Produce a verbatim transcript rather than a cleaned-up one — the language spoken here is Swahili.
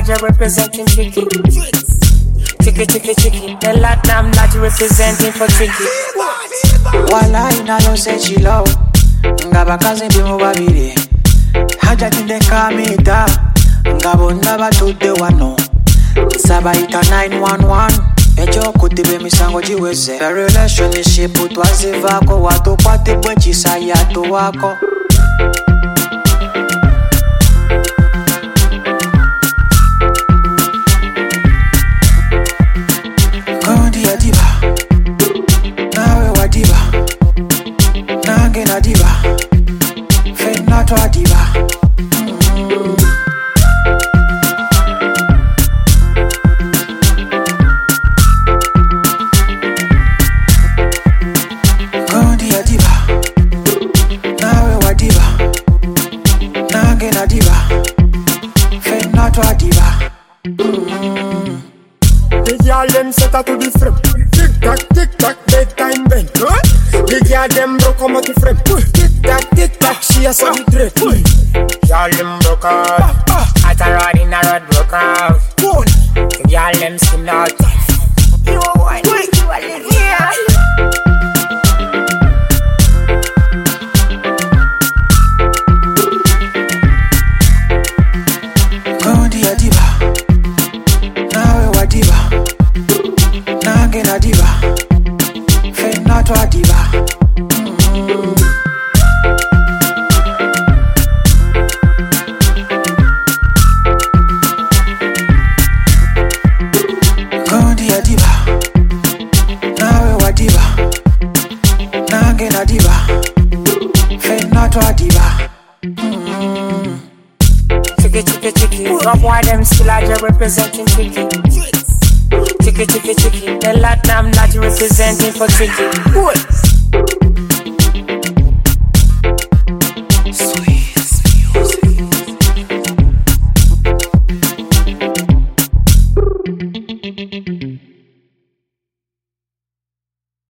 Still representing Tricky. Tricky, Tricky, Tricky. The Latin Lodge representing for Tricky. Wala inayo se chilo ngaba kazi bimu babiri haja tinde kamita ngabona batude wano sabaita nine one one ejo kutibe misango jiweze the relationship twazivako watu kwate bwechisa yato wako Kondi ya diva nawe wa diva nange na diva fena twa diva mm. Kondi ya diva nawe wa diva nange na diva fena twa diva mm. The girl them set her to the frame. Tick tock, tick tock, bedtime bend. Huh? The girl them broke come out the frame. Tick tock, tick tock, she a some dread. Girl them broke out. At a rod in a rod broke out. The girl them skin out. You a one, you a little yeah. Kondi ya diva nawe wa diva nange na diva fena twa diva mm. Kondi ya diva nawe wa diva nange na diva fena twa diva mm. Tricky, Tricky, Tricky. Rob boy them still are representing Tricky. Tricky, Tricky, Tricky. The Latin Lodge representing for Tricky.